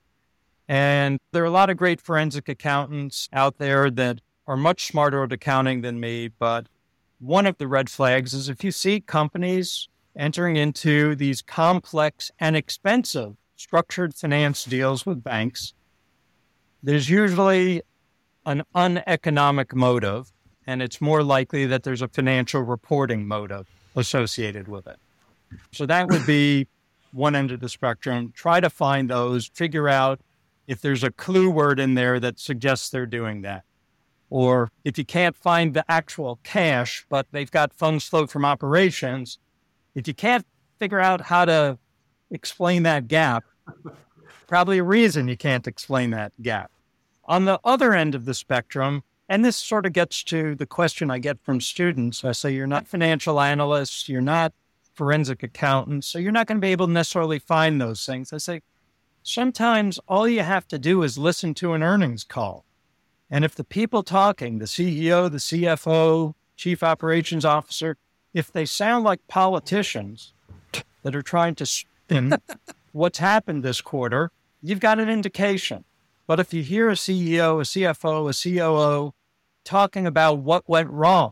And there are a lot of great forensic accountants out there that are much smarter at accounting than me. But one of the red flags is if you see companies entering into these complex and expensive structured finance deals with banks, there's usually an uneconomic motive, and it's more likely that there's a financial reporting motive associated with it. So that would be one end of the spectrum. Try to find those, figure out if there's a clue word in there that suggests they're doing that. Or if you can't find the actual cash, but they've got funds flowed from operations, if you can't figure out how to explain that gap, probably a reason you can't explain that gap. On the other end of the spectrum, and this sort of gets to the question I get from students, I say, you're not financial analysts, you're not forensic accountants, so you're not going to be able to necessarily find those things. I say, sometimes all you have to do is listen to an earnings call. And if the people talking, the C E O, the C F O, Chief Operations Officer, if they sound like politicians that are trying to spin what's happened this quarter, you've got an indication. But if you hear a C E O, a C F O, a C O O talking about what went wrong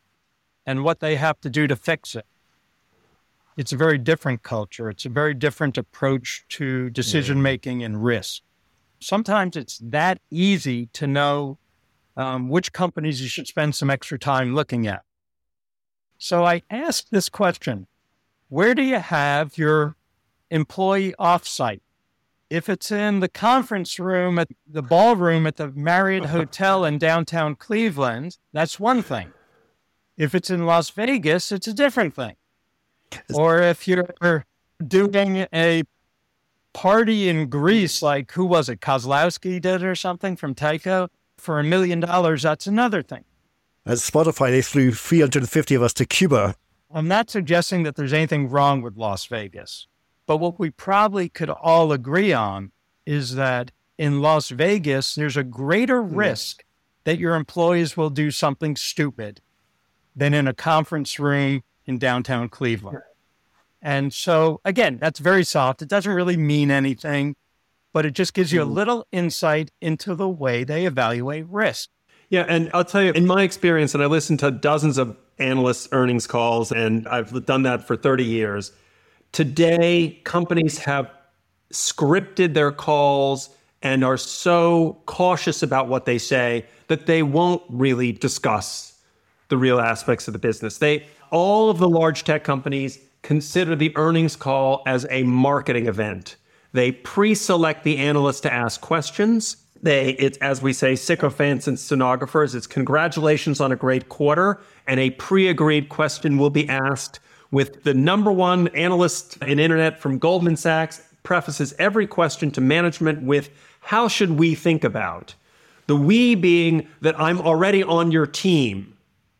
and what they have to do to fix it, it's a very different culture. It's a very different approach to decision-making and risk. Sometimes it's that easy to know um, which companies you should spend some extra time looking at. So I asked this question, where do you have your employee offsite? If it's in the conference room at the ballroom at the Marriott Hotel in downtown Cleveland, that's one thing. If it's in Las Vegas, it's a different thing. Or if you're doing a party in Greece, like who was it, Kozlowski did or something from Tyco, for a million dollars, that's another thing. At Spotify, they flew three hundred fifty of us to Cuba. I'm not suggesting that there's anything wrong with Las Vegas. But what we probably could all agree on is that in Las Vegas, there's a greater risk that your employees will do something stupid than in a conference room in downtown Cleveland. And so, again, that's very soft. It doesn't really mean anything, but it just gives you a little insight into the way they evaluate risk. Yeah, and I'll tell you, in my experience, and I listened to dozens of analysts' earnings calls, and I've done that for thirty years. Today, companies have scripted their calls and are so cautious about what they say that they won't really discuss the real aspects of the business. They, all of the large tech companies consider the earnings call as a marketing event. They pre-select the analyst to ask questions. They, it's, as we say, sycophants and stenographers, it's congratulations on a great quarter, and a pre-agreed question will be asked with the number one analyst in internet from Goldman Sachs prefaces every question to management with, how should we think about? The we being that I'm already on your team.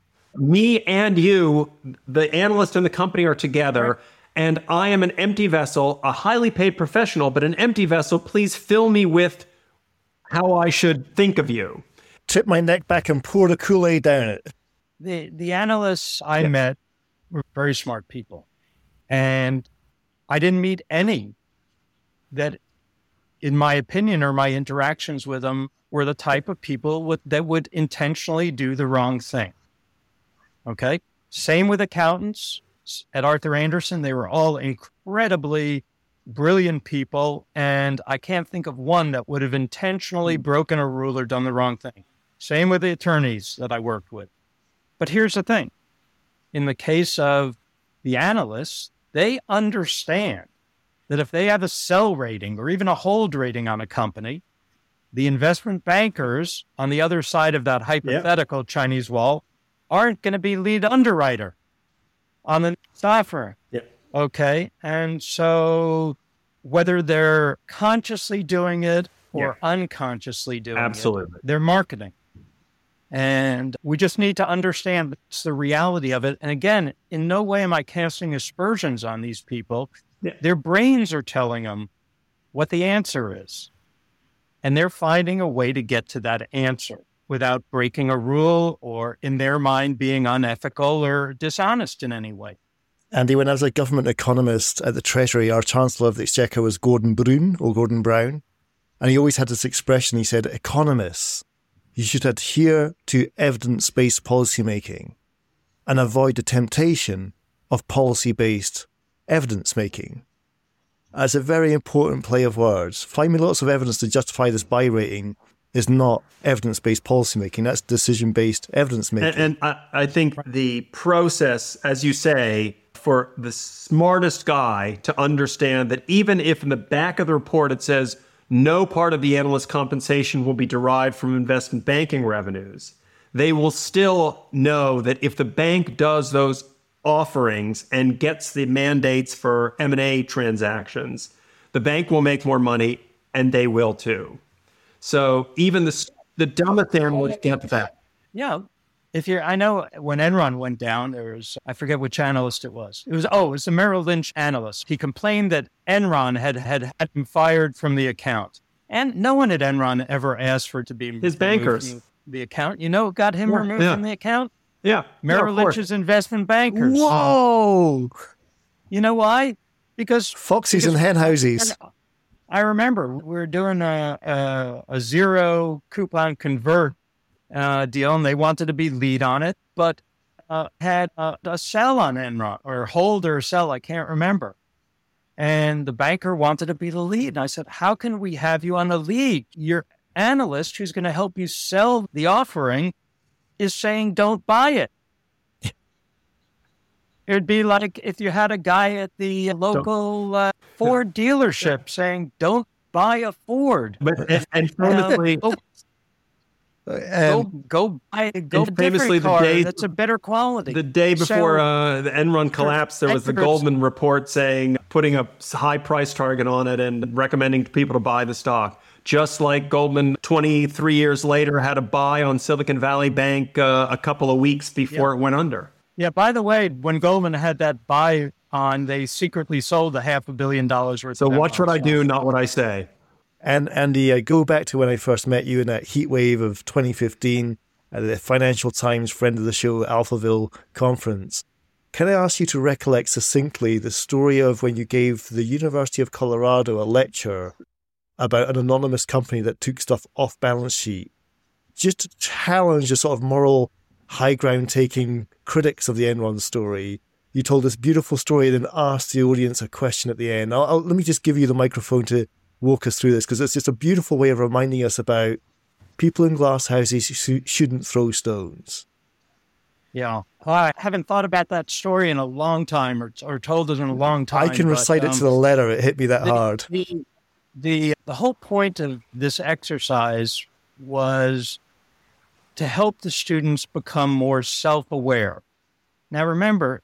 Me and you, the analyst and the company are together, and I am an empty vessel, a highly paid professional, but an empty vessel. Please fill me with how I should think of you. Tip my neck back and pour the Kool-Aid down it. The, the analysts I yeah. met were very smart people, and I didn't meet any that, in my opinion, or my interactions with them, were the type of people with, that would intentionally do the wrong thing. Okay? Same with accountants. At Arthur Andersen, they were all incredibly brilliant people, and I can't think of one that would have intentionally broken a rule or done the wrong thing. Same with the attorneys that I worked with. But here's the thing. In the case of the analysts, they understand that if they have a sell rating or even a hold rating on a company, the investment bankers on the other side of that hypothetical yep. Chinese wall aren't going to be lead underwriter on the offer. Yep. Okay. And so whether they're consciously doing it or yeah. unconsciously doing Absolutely. it, they're marketing. And we just need to understand that's the reality of it. And again, in no way am I casting aspersions on these people. Yeah. Their brains are telling them what the answer is. And they're finding a way to get to that answer without breaking a rule or, in their mind, being unethical or dishonest in any way. Andy, when I was a government economist at the Treasury, our Chancellor of the Exchequer was Gordon Brown, or Gordon Brown. And he always had this expression, he said, economists, you should adhere to evidence-based policymaking and avoid the temptation of policy-based evidence-making. That's a very important play of words. Find me lots of evidence to justify this buy rating is not evidence-based policymaking. That's decision-based evidence-making. And, and I, I think the process, as you say, for the smartest guy to understand that even if in the back of the report it says no part of the analyst compensation will be derived from investment banking revenues, they will still know that if the bank does those offerings and gets the mandates for M and A transactions, the bank will make more money, and they will too. So even the the dumbest analyst get that. Yeah. If you're, I know when Enron went down, there was, I forget which analyst it was. It was, oh, it was the Merrill Lynch analyst. He complained that Enron had, had, had him fired from the account. And no one at Enron ever asked for it to be his bankers. From the account. You know what got him yeah, removed yeah. from the account? Yeah. Merrill yeah, Lynch's investment bankers. Whoa. You know why? Because Foxes because, and hen houses. I remember we were doing a, a, a zero coupon convert uh, deal, and they wanted to be lead on it, but uh, had a, a sell on Enron, or hold or sell, I can't remember. And the banker wanted to be the lead. And I said, how can we have you on the lead? Your analyst who's going to help you sell the offering is saying, don't buy it. It'd be like if you had a guy at the local uh, Ford dealership saying, don't buy a Ford. But, and, and famously, uh, go, go, go buy go a different car day, that's a better quality. The day before so, uh, the Enron collapsed, there was the Goldman report saying, putting a high price target on it and recommending people to buy the stock. Just like Goldman twenty-three years later had a buy on Silicon Valley Bank uh, a couple of weeks before yeah. it went under. Yeah, by the way, when Goldman had that buy on, they secretly sold a half a billion dollars worth so of watch what I do, not what I say. And Andy, I go back to when I first met you in that heat wave of twenty fifteen at the Financial Times Friend of the Show Alphaville conference. Can I ask you to recollect succinctly the story of when you gave the University of Colorado a lecture about an anonymous company that took stuff off balance sheet, just to challenge the sort of moral high ground taking critics of the Enron story? You told this beautiful story and then asked the audience a question at the end. I'll, I'll, let me just give you the microphone to walk us through this, because it's just a beautiful way of reminding us about people in glass houses sh- shouldn't throw stones. Yeah. Well, I haven't thought about that story in a long time, or, or told it in a long time. I can but, recite um, it to the letter. It hit me that the, hard. The, the, the whole point of this exercise was to help the students become more self-aware. Now, remember,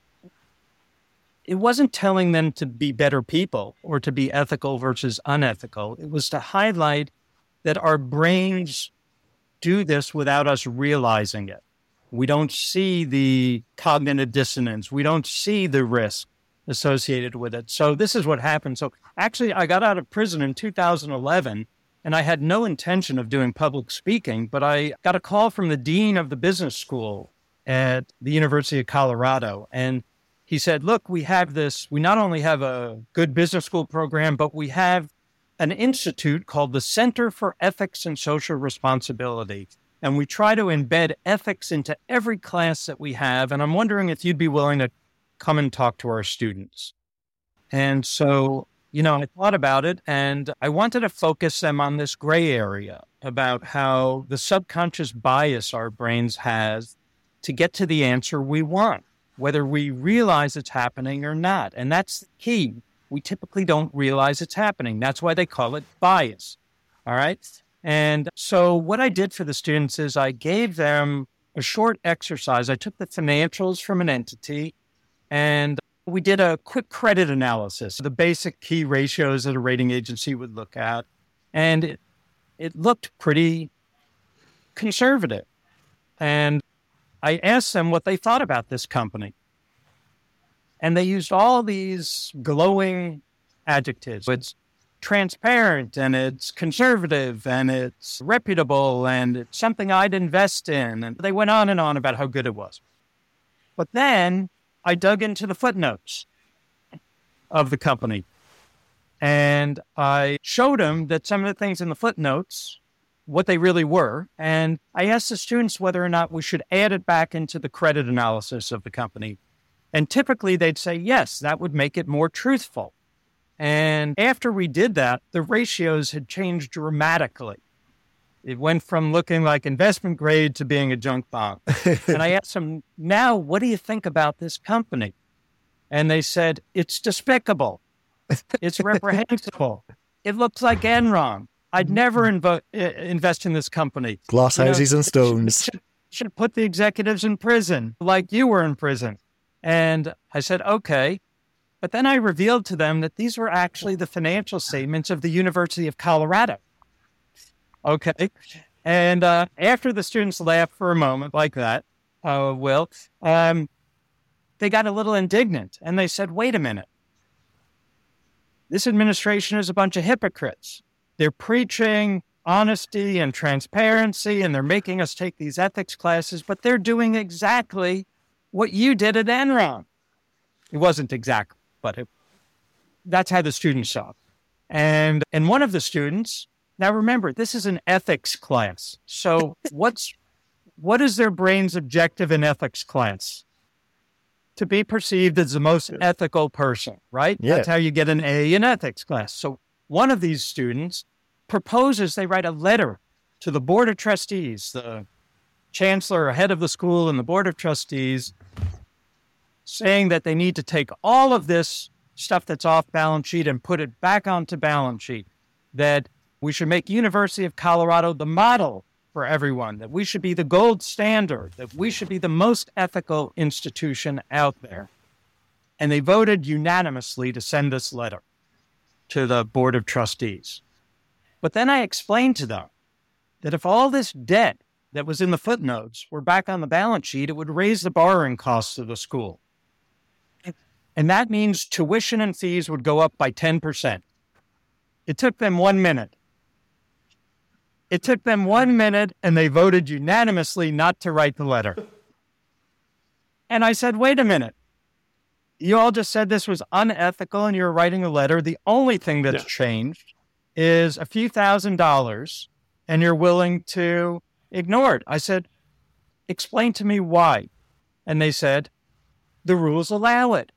it wasn't telling them to be better people or to be ethical versus unethical. It was to highlight that our brains do this without us realizing it. We don't see the cognitive dissonance. We don't see the risk associated with it. So this is what happened. So actually, I got out of prison in two thousand eleven, and I had no intention of doing public speaking, but I got a call from the dean of the business school at the University of Colorado. And he said, look, we have this, we not only have a good business school program, but we have an institute called the Center for Ethics and Social Responsibility. And we try to embed ethics into every class that we have. And I'm wondering if you'd be willing to come and talk to our students. And so, you know, I thought about it, and I wanted to focus them on this gray area about how the subconscious bias our brains has to get to the answer we want, whether we realize it's happening or not. And that's the key. We typically don't realize it's happening. That's why they call it bias. All right. And so what I did for the students is I gave them a short exercise. I took the financials from an entity, and we did a quick credit analysis, the basic key ratios that a rating agency would look at. And it, it looked pretty conservative. And I asked them what they thought about this company. And they used all these glowing adjectives. It's transparent, and it's conservative, and it's reputable, and it's something I'd invest in. And they went on and on about how good it was. But then I dug into the footnotes of the company, and I showed them that some of the things in the footnotes, what they really were. And I asked the students whether or not we should add it back into the credit analysis of the company. And typically they'd say, yes, that would make it more truthful. And after we did that, the ratios had changed dramatically. It went from looking like investment grade to being a junk bond. And I asked them, now, what do you think about this company? And they said, it's despicable. It's reprehensible. It looks like Enron. I'd never invo- invest in this company. Glass houses you know, and stones. Should, should put the executives in prison, like you were in prison. And I said, okay. But then I revealed to them that these were actually the financial statements of the University of Colorado. Okay. And uh, after the students laughed for a moment like that, uh, Will, um, they got a little indignant. And they said, wait a minute. This administration is a bunch of hypocrites. They're preaching honesty and transparency, and they're making us take these ethics classes, but they're doing exactly what you did at Enron. It wasn't exactly, but it, that's how the students saw it. And, and one of the students, now remember, this is an ethics class. So what's what is their brain's objective in ethics class? To be perceived as the most ethical person, right? Yeah. That's how you get an A in ethics class. So one of these students proposes they write a letter to the board of trustees, the chancellor or head of the school and the board of trustees, saying that they need to take all of this stuff that's off balance sheet and put it back onto balance sheet, that we should make University of Colorado the model for everyone, that we should be the gold standard, that we should be the most ethical institution out there. And they voted unanimously to send this letter to the board of trustees. But then I explained to them that if all this debt that was in the footnotes were back on the balance sheet, it would raise the borrowing costs of the school. And that means tuition and fees would go up by ten percent. It took them one minute. It took them one minute, and they voted unanimously not to write the letter. And I said, wait a minute. You all just said this was unethical and you're writing a letter. The only thing that's yeah. changed is a few thousand dollars, and you're willing to ignore it. I said, explain to me why. And they said, the rules allow it.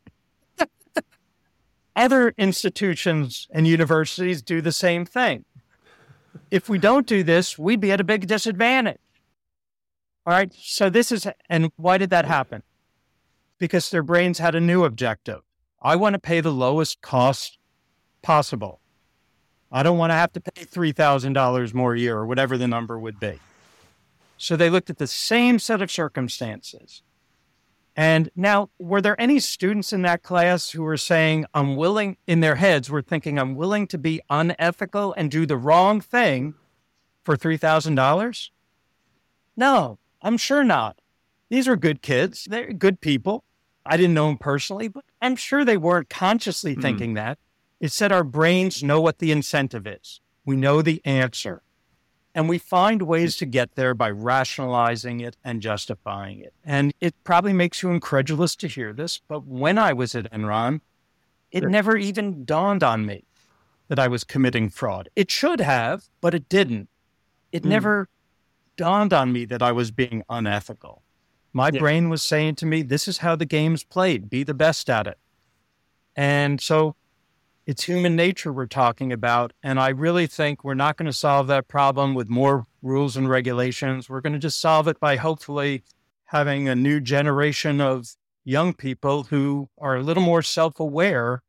Other institutions and universities do the same thing. If we don't do this, we'd be at a big disadvantage. All right. So this is, and why did that happen? Because their brains had a new objective. I want to pay the lowest cost possible. I don't want to have to pay three thousand dollars more a year or whatever the number would be. So they looked at the same set of circumstances. And now, were there any students in that class who were saying, I'm willing, in their heads, were thinking, I'm willing to be unethical and do the wrong thing for three thousand dollars? No, I'm sure not. These are good kids. They're good people. I didn't know them personally, but I'm sure they weren't consciously mm. thinking that. It said our brains know what the incentive is. We know the answer. And we find ways to get there by rationalizing it and justifying it. And it probably makes you incredulous to hear this, but when I was at Enron, it sure. never even dawned on me that I was committing fraud. It should have, but it didn't. It mm. never dawned on me that I was being unethical. My yeah. brain was saying to me, this is how the game's played. Be the best at it. And so it's human nature we're talking about. And I really think we're not going to solve that problem with more rules and regulations. We're going to just solve it by hopefully having a new generation of young people who are a little more self-aware.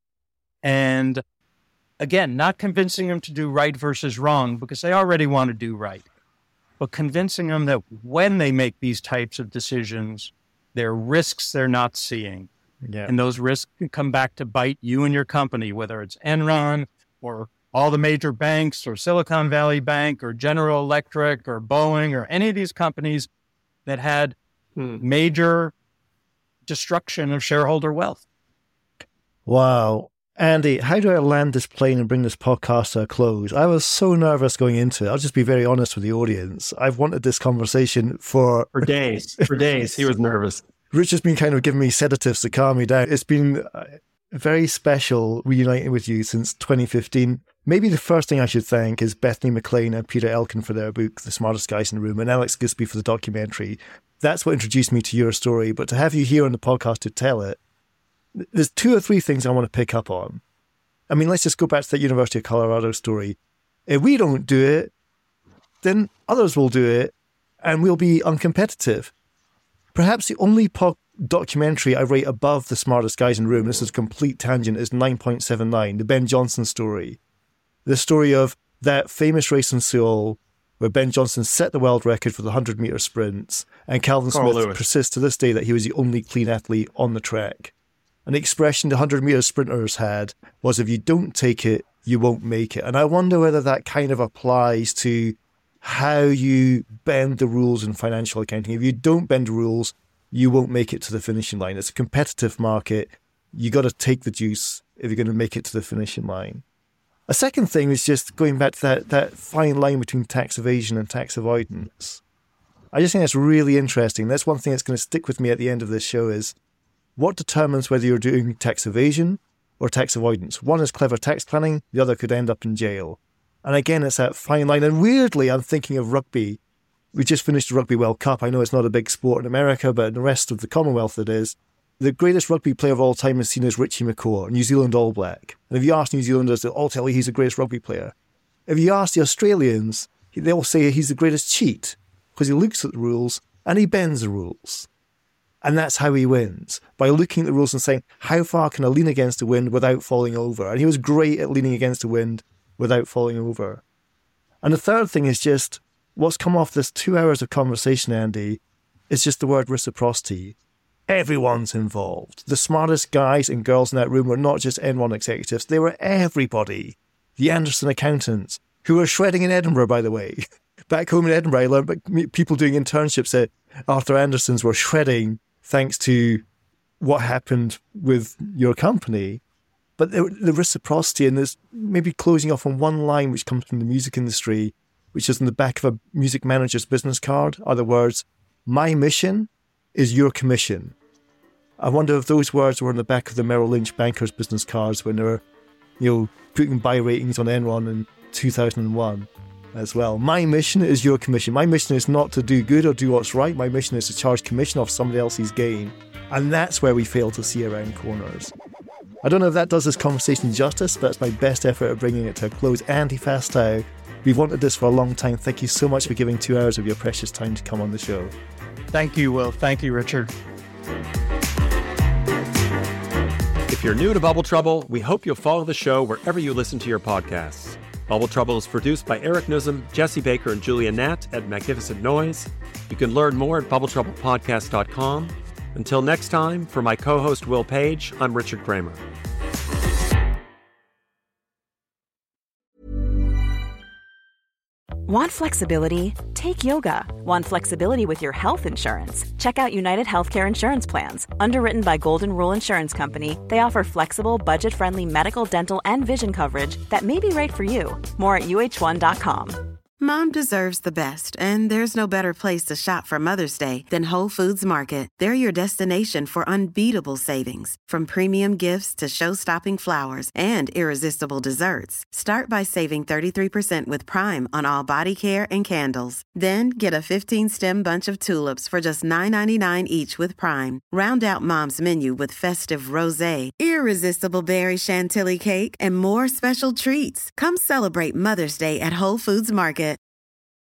And again, not convincing them to do right versus wrong, because they already want to do right, but convincing them that when they make these types of decisions, there are risks they're not seeing. Yeah. And those risks can come back to bite you and your company, whether it's Enron or all the major banks or Silicon Valley Bank or General Electric or Boeing or any of these companies that had hmm. major destruction of shareholder wealth. Wow. Andy, how do I land this plane and bring this podcast to a close? I was so nervous going into it. I'll just be very honest with the audience. I've wanted this conversation for... For days. For days. He was nervous. Rich has been kind of giving me sedatives to calm me down. It's been very special reuniting with you since twenty fifteen. Maybe the first thing I should thank is Bethany McLean and Peter Elkin for their book, The Smartest Guys in the Room, and Alex Gisby for the documentary. That's what introduced me to your story. But to have you here on the podcast to tell it, there's two or three things I want to pick up on. I mean, let's just go back to that University of Colorado story. If we don't do it, then others will do it, and we'll be uncompetitive. Perhaps the only po- documentary I rate above The Smartest Guys in the Room, this is a complete tangent, is nine point seven nine, the Ben Johnson story. The story of that famous race in Seoul where Ben Johnson set the world record for the one hundred metre sprints, and Calvin Carl Smith Lewis. persists to this day that he was the only clean athlete on the track. And the expression the one hundred metre sprinters had was, if you don't take it, you won't make it. And I wonder whether that kind of applies to how you bend the rules in financial accounting. If you don't bend the rules, you won't make it to the finishing line. It's a competitive market. You got to take the juice if you're going to make it to the finishing line. A second thing is just going back to that, that fine line between tax evasion and tax avoidance. I just think that's really interesting. That's one thing that's going to stick with me at the end of this show is, what determines whether you're doing tax evasion or tax avoidance? One is clever tax planning, the other could end up in jail. And again, it's that fine line. And weirdly, I'm thinking of rugby. We just finished the Rugby World Cup. I know it's not a big sport in America, but in the rest of the Commonwealth it is. The greatest rugby player of all time is seen as Richie McCaw, New Zealand All Black. And if you ask New Zealanders, they'll all tell you he's the greatest rugby player. If you ask the Australians, they'll say he's the greatest cheat, because he looks at the rules and he bends the rules. And that's how he wins, by looking at the rules and saying, how far can I lean against the wind without falling over? And he was great at leaning against the wind without falling over. And the third thing is just, what's come off this two hours of conversation, Andy, is just the word reciprocity. Everyone's involved. The smartest guys and girls in that room were not just Enron executives, they were everybody. The Anderson accountants, who were shredding in Edinburgh, by the way. Back home in Edinburgh, I learned about people doing internships at Arthur Anderson's were shredding thanks to what happened with your company. But the, the reciprocity, and there's maybe closing off on one line which comes from the music industry, which is in the back of a music manager's business card. Other words, my mission is your commission. I wonder if those words were on the back of the Merrill Lynch bankers' business cards when they were, you know, putting buy ratings on Enron in two thousand one as well. My mission is your commission. My mission is not to do good or do what's right. My mission is to charge commission off somebody else's gain. And that's where we fail to see around corners. I don't know if that does this conversation justice, but it's my best effort at bringing it to a close. Andy Fastow, we've wanted this for a long time. Thank you so much for giving two hours of your precious time to come on the show. Thank you, Will. Thank you, Richard. If you're new to Bubble Trouble, we hope you'll follow the show wherever you listen to your podcasts. Bubble Trouble is produced by Eric Nuzum, Jesse Baker, and Julia Nat at Magnificent Noise. You can learn more at bubble trouble podcast dot com. Until next time, for my co-host Will Page, I'm Richard Kramer. Want flexibility? Take yoga. Want flexibility with your health insurance? Check out United Healthcare Insurance Plans. Underwritten by Golden Rule Insurance Company, they offer flexible, budget-friendly medical, dental, and vision coverage that may be right for you. More at U H one dot com. Mom deserves the best, and there's no better place to shop for Mother's Day than Whole Foods Market. They're your destination for unbeatable savings, from premium gifts to show-stopping flowers and irresistible desserts. Start by saving thirty-three percent with Prime on all body care and candles. Then get a fifteen-stem bunch of tulips for just nine ninety-nine each with Prime. Round out Mom's menu with festive rosé, irresistible berry chantilly cake, and more special treats. Come celebrate Mother's Day at Whole Foods Market.